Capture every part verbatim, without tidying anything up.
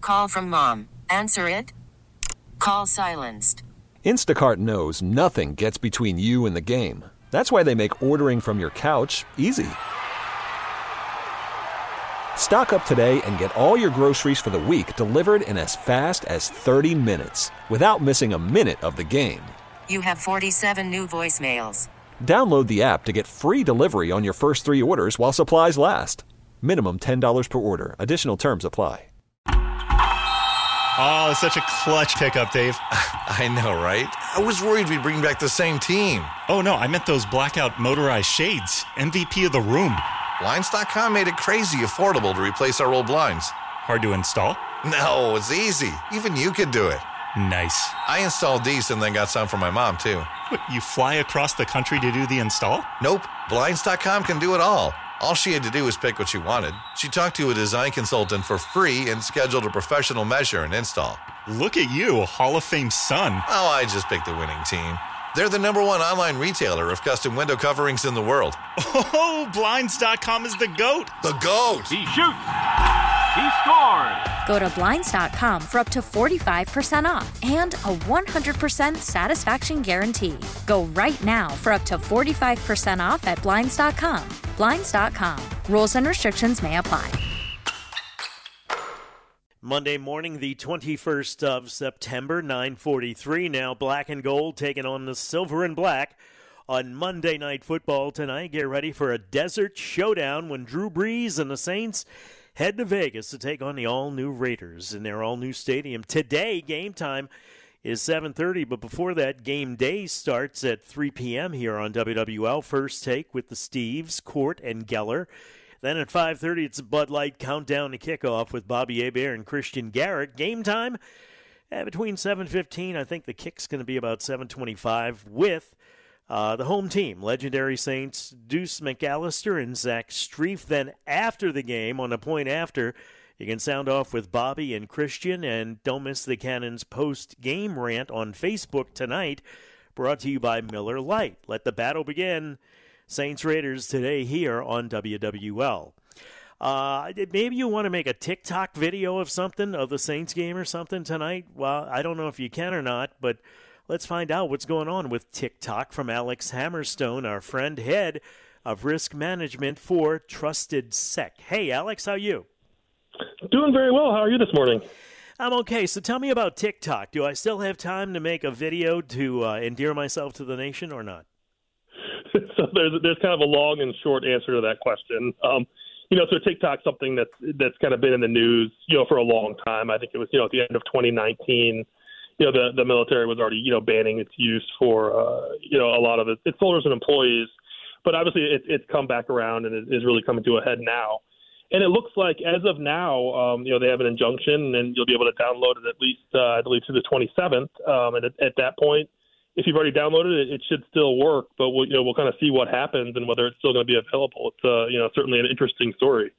Call from mom. Answer it. Call silenced. Instacart knows nothing gets between you and the game. That's why they make ordering from your couch easy. Stock up today and get all your groceries for the week delivered in as fast as thirty minutes without missing a minute of the game. You have forty-seven new voicemails. Download the app to get free delivery on your first three orders while supplies last. Minimum ten dollars per order. Additional terms apply. Oh, such a clutch pickup, Dave. I know, right? I was worried we'd bring back the same team. Oh, no, I meant those blackout motorized shades. M V P of the room. Blinds dot com made it crazy affordable to replace our old blinds. Hard to install? No, it's easy. Even you could do it. Nice. I installed these and then got some for my mom, too. What, you fly across the country to do the install? Nope. Blinds dot com can do it all. All she had to do was pick what she wanted. She talked to a design consultant for free and scheduled a professional measure and install. Look at you, Hall of Fame son. Oh, I just picked the winning team. They're the number one online retailer of custom window coverings in the world. Oh, Blinds dot com is the GOAT. The GOAT. He shoots. He scores. Go to Blinds dot com for up to forty-five percent off and a one hundred percent satisfaction guarantee. Go right now for up to forty-five percent off at Blinds dot com. Blinds dot com. Rules and restrictions may apply. Monday morning, the twenty-first of September, nine forty-three. Now black and gold taking on the silver and black on Monday Night Football tonight. Get ready for a desert showdown when Drew Brees and the Saints head to Vegas to take on the all-new Raiders in their all-new stadium. Today, game time is seven thirty, but before that, game day starts at three p.m. here on W W L. First Take with the Steves, Court, and Geller. Then at five thirty, it's a Bud Light countdown to kickoff with Bobby Hebert and Christian Garrett. Game time eh, between seven fifteen. I think the kick's going to be about seven twenty-five with uh, the home team, legendary Saints, Deuce McAllister and Zach Strief. Then after the game, on the point after, you can sound off with Bobby and Christian. And don't miss the Cannons post-game rant on Facebook tonight, brought to you by Miller Lite. Let the battle begin. Saints Raiders today here on W W L. Uh, maybe you want to make a TikTok video of something, of the Saints game or something tonight. Well, I don't know if you can or not, but let's find out what's going on with TikTok from Alex Hammerstone, our friend, head of risk management for Trusted Sec. Hey, Alex, how are you? Doing very well. How are you this morning? I'm okay. So tell me about TikTok. Do I still have time to make a video to uh, endear myself to the nation or not? So there's there's kind of a long and short answer to that question. Um, you know, so TikTok's something that's that's kind of been in the news, you know, for a long time. I think it was, you know, at the end of twenty nineteen, you know, the, the military was already, you know, banning its use for, uh, you know, a lot of its, its soldiers and employees. But obviously it, it's come back around and it is really coming to a head now. And it looks like as of now, um, you know, they have an injunction and you'll be able to download it at least, uh, I believe, to the twenty-seventh. Um, and at, at that point, if you've already downloaded it, it should still work, but we'll, you know, we'll kind of see what happens and whether it's still going to be available. It's, uh, you know, certainly an interesting story.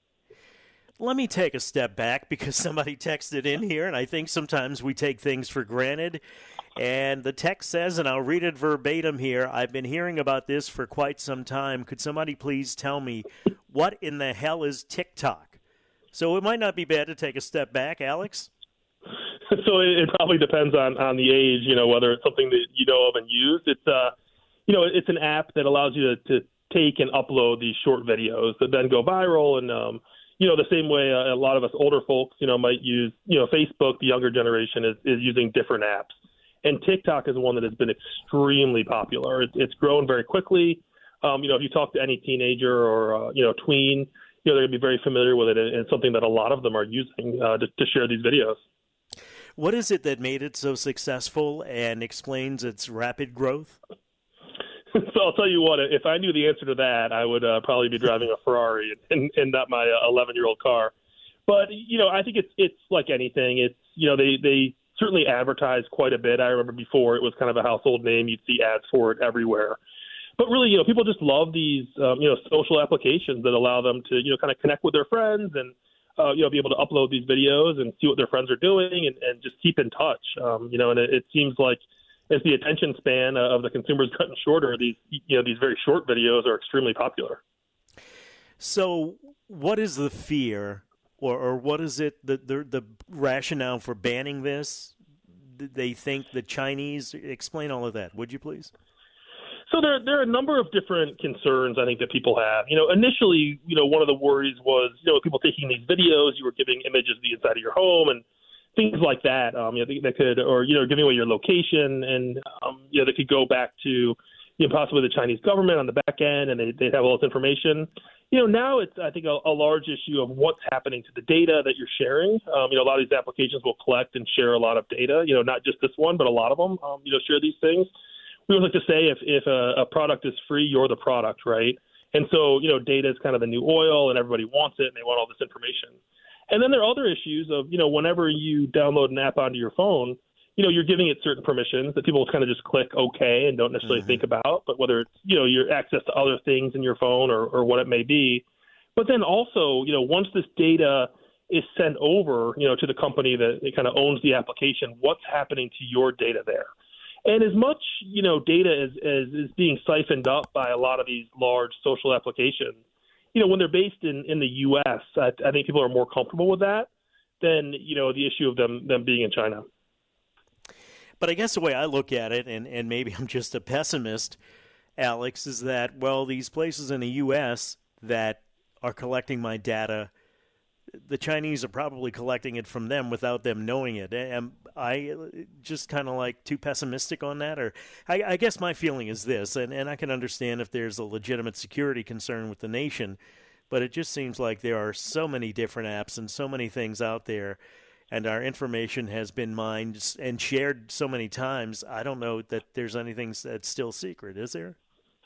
Let me take a step back because somebody texted in here, and I think sometimes we take things for granted. And the text says, and I'll read it verbatim here, I've been hearing about this for quite some time. Could somebody please tell me what in the hell is TikTok? So it might not be bad to take a step back, Alex. So it, it probably depends on, on the age, you know, whether it's something that you know of and use. It's, uh, you know, it's an app that allows you to, to take and upload these short videos that then go viral. And, um, you know, the same way uh, a lot of us older folks, you know, might use, you know, Facebook, the younger generation is, is using different apps. And TikTok is one that has been extremely popular. It, it's grown very quickly. Um, you know, if you talk to any teenager or, uh, you know, tween, you know, they're going to be very familiar with it. And it's something that a lot of them are using uh, to, to share these videos. What is it that made it so successful and explains its rapid growth? So I'll tell you what, if I knew the answer to that, I would uh, probably be driving a Ferrari and, and not my eleven-year-old car. But, you know, I think it's it's like anything. It's, you know, they, they certainly advertise quite a bit. I remember before it was kind of a household name. You'd see ads for it everywhere. But really, you know, people just love these, um, you know, social applications that allow them to, you know, kind of connect with their friends and, Uh, you know, be able to upload these videos and see what their friends are doing and, and just keep in touch. Um, you know, and it, it seems like as the attention span of the consumers gotten shorter, these, you know, these very short videos are extremely popular. So what is the fear Or, or what is it, the, the the rationale for banning this? They think the Chinese, explain all of that, would you please? So there, there are a number of different concerns I think that people have. You know, initially, you know, one of the worries was, you know, people taking these videos, you were giving images of the inside of your home and things like that. Um, you know, that could, or you know, giving away your location, and um, you know, that could go back to, you know, possibly the Chinese government on the back end, and they they'd have all this information. You know, now it's, I think, a, a large issue of what's happening to the data that you're sharing. Um, you know, a lot of these applications will collect and share a lot of data, you know, not just this one, but a lot of them, um, you know, share these things. We always like to say if, if a, a product is free, you're the product, right? And so, you know, data is kind of the new oil and everybody wants it and they want all this information. And then there are other issues of, you know, whenever you download an app onto your phone, you know, you're giving it certain permissions that people kind of just click OK and don't necessarily mm-hmm. think about, but whether it's, you know, your access to other things in your phone or, or what it may be. But then also, you know, once this data is sent over, you know, to the company that it kind of owns the application, what's happening to your data there? And as much, you know, data as, as is being siphoned up by a lot of these large social applications, you know, when they're based in, in the U S, I, I think people are more comfortable with that than, you know, the issue of them, them being in China. But I guess the way I look at it, and, and maybe I'm just a pessimist, Alex, is that, well, these places in the U S that are collecting my data, the Chinese are probably collecting it from them without them knowing it. Am I just kind of like too pessimistic on that? Or I, I guess my feeling is this, and, and I can understand if there's a legitimate security concern with the nation, but it just seems like there are so many different apps and so many things out there, and our information has been mined and shared so many times. I don't know that there's anything that's still secret, is there?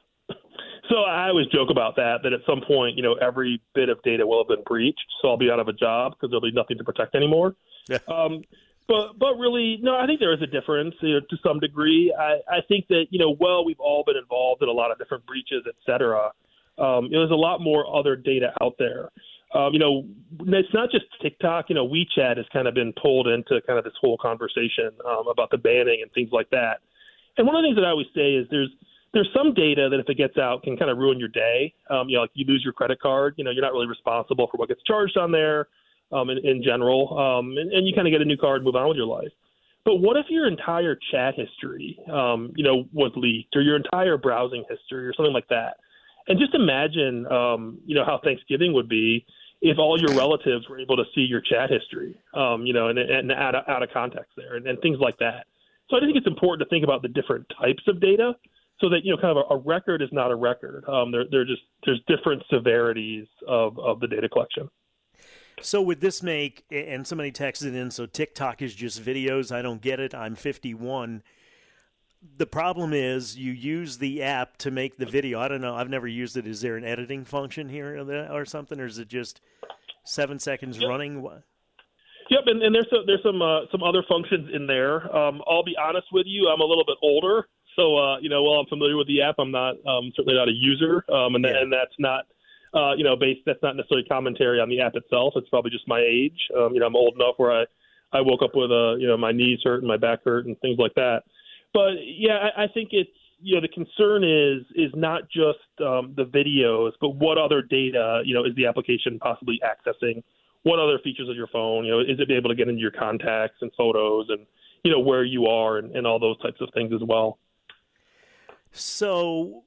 So I always joke about that, that at some point, you know, every bit of data will have been breached. So I'll be out of a job because there'll be nothing to protect anymore. Yeah. Um, but but really, no, I think there is a difference, you know, to some degree. I, I think that, you know, well, we've all been involved in a lot of different breaches, et cetera. Um, you know, there's a lot more other data out there. Um, you know, it's not just TikTok. You know, WeChat has kind of been pulled into kind of this whole conversation um, about the banning and things like that. And one of the things that I always say is there's There's some data that if it gets out can kind of ruin your day. Um, you know, like you lose your credit card, you know, you're not really responsible for what gets charged on there um, in, in general. Um, and, and you kind of get a new card, move on with your life. But what if your entire chat history, um, you know, was leaked, or your entire browsing history or something like that? And just imagine, um, you know, how Thanksgiving would be if all your relatives were able to see your chat history, um, you know, and, and out, of, out of context there and, and things like that. So I think it's important to think about the different types of data, so that, you know, kind of a, a record is not a record. Um, there, there just there's different severities of, of the data collection. So would this make, and somebody texted in, so TikTok is just videos. I don't get it. I'm fifty-one. The problem is you use the app to make the video. I don't know. I've never used it. Is there an editing function here or something, or is it just seven seconds yep. running? Yep, and, and there's some, there's some uh, some other functions in there. Um, I'll be honest with you. I'm a little bit older. So, uh, you know, while I'm familiar with the app, I'm not um, certainly not a user, um, and, yeah. and that's not, uh, you know, based. That's not necessarily commentary on the app itself. It's probably just my age. Um, you know, I'm old enough where I, I woke up with, uh, you know, my knees hurt and my back hurt and things like that. But yeah, I, I think it's, you know, the concern is is not just um, the videos, but what other data, you know, is the application possibly accessing? What other features of your phone? You know, is it able to get into your contacts and photos and, you know, where you are and, and all those types of things as well. So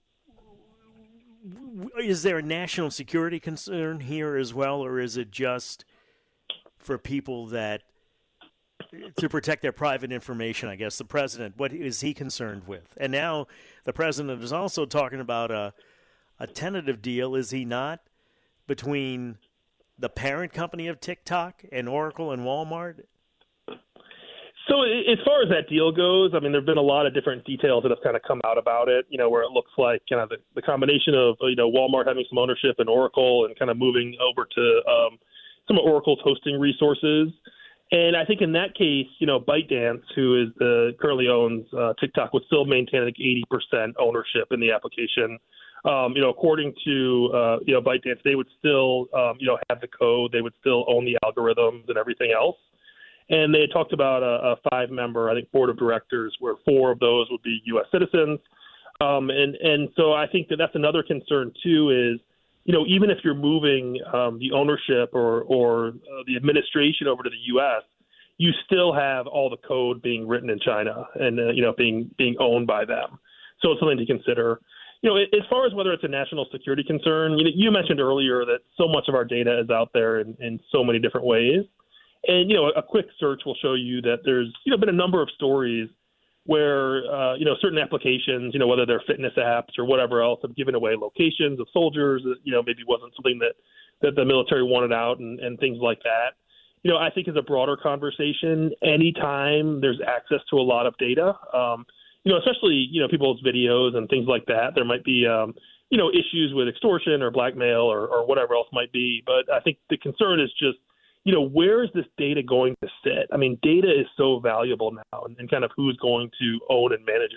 is there a national security concern here as well, or is it just for people that to protect their private information? I guess the president, what is he concerned with? And now the president is also talking about a, a tentative deal, is he not, between the parent company of TikTok and Oracle and Walmart? So as far as that deal goes, I mean, there have been a lot of different details that have kind of come out about it, you know, where it looks like kind of the, the combination of, you know, Walmart having some ownership in Oracle and kind of moving over to um, some of Oracle's hosting resources. And I think in that case, you know, ByteDance, who is the currently owns uh, TikTok, would still maintain like eighty percent ownership in the application. Um, you know, according to, uh, you know, ByteDance, they would still, um, you know, have the code. They would still own the algorithms and everything else. And they had talked about a, a five-member, I think, board of directors, where four of those would be U S citizens. Um, and, and so I think that that's another concern, too, is, you know, even if you're moving um, the ownership or, or uh, the administration over to the U S, you still have all the code being written in China and, uh, you know, being being owned by them. So it's something to consider. You know, as far as whether it's a national security concern, you know, you mentioned earlier that so much of our data is out there in, in so many different ways. And, you know, a, a quick search will show you that there's, you know, been a number of stories where, uh, you know, certain applications, you know, whether they're fitness apps or whatever else, have given away locations of soldiers that, you know, maybe wasn't something that, that the military wanted out and, and things like that. You know, I think as a broader conversation, anytime there's access to a lot of data, um, you know, especially, you know, people's videos and things like that, there might be, um, you know, issues with extortion or blackmail or, or whatever else might be. But I think the concern is just, you know, where is this data going to sit? I mean, data is so valuable now, and, and kind of who's going to own and manage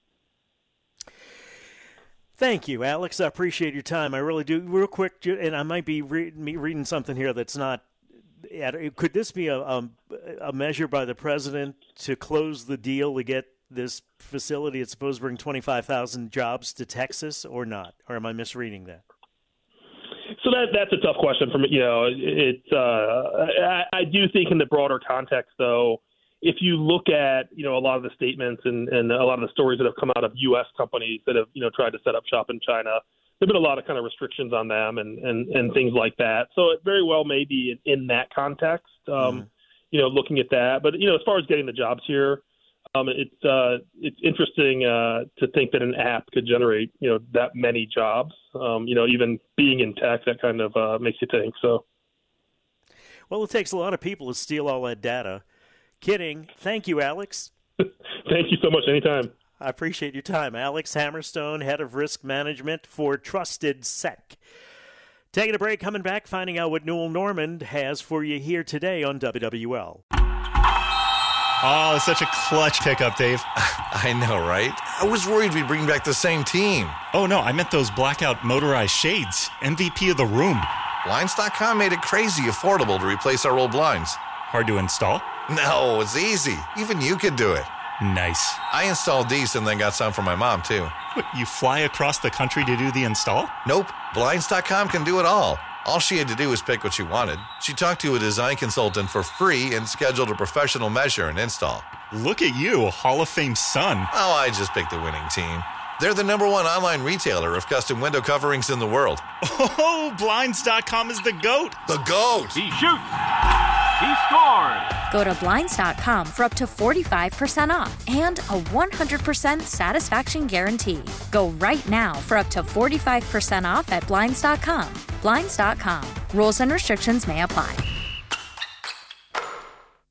it. Thank you, Alex. I appreciate your time. I really do. Real quick, and I might be re- reading something here that's not. Could this be a, a, a measure by the president to close the deal to get this facility that's supposed to bring twenty-five thousand jobs to Texas or not? Or am I misreading that? So that that's a tough question for me. You know, it's uh, I, I do think in the broader context, though, if you look at, you know, a lot of the statements and, and a lot of the stories that have come out of U S companies that have, you know, tried to set up shop in China, there have been a lot of kind of restrictions on them and, and, and things like that. So it very well may be in, in that context, um, mm. you know, looking at that. But, you know, as far as getting the jobs here, Um, it's uh, it's interesting uh, to think that an app could generate, you know, that many jobs. Um, you know, even being in tech, that kind of uh, makes you think. So, well, it takes a lot of people to steal all that data. Kidding. Thank you, Alex. Thank you so much. Anytime. I appreciate your time, Alex Hammerstone, head of risk management for Trusted Sec. Taking a break, coming back, finding out what Newell Normand has for you here today on W W L. Oh, such a clutch pickup, Dave. I know, right? I was worried we'd bring back the same team. Oh, no, I meant those blackout motorized shades. M V P of the room. Blinds dot com made it crazy affordable to replace our old blinds. Hard to install? No, it's easy. Even you could do it. Nice. I installed these and then got some for my mom, too. What, you fly across the country to do the install? Nope. Blinds dot com can do it all. All she had to do was pick what she wanted. She talked to a design consultant for free and scheduled a professional measure and install. Look at you, a Hall of Fame son. Oh, I just picked the winning team. They're the number one online retailer of custom window coverings in the world. Oh, Blinds dot com is the GOAT. The GOAT! He shoots! He scores! Go to Blinds dot com for up to forty-five percent off and a one hundred percent satisfaction guarantee. Go right now for up to forty-five percent off at Blinds dot com. Blinds dot com. Rules and restrictions may apply.